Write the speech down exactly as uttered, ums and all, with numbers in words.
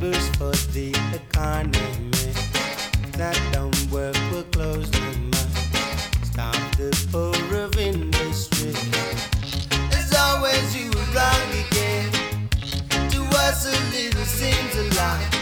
boost for the economy. That don't work, we'll close the mouth. Stop the poor of industry. As always, you were wrong again. To us, a little seems a lot.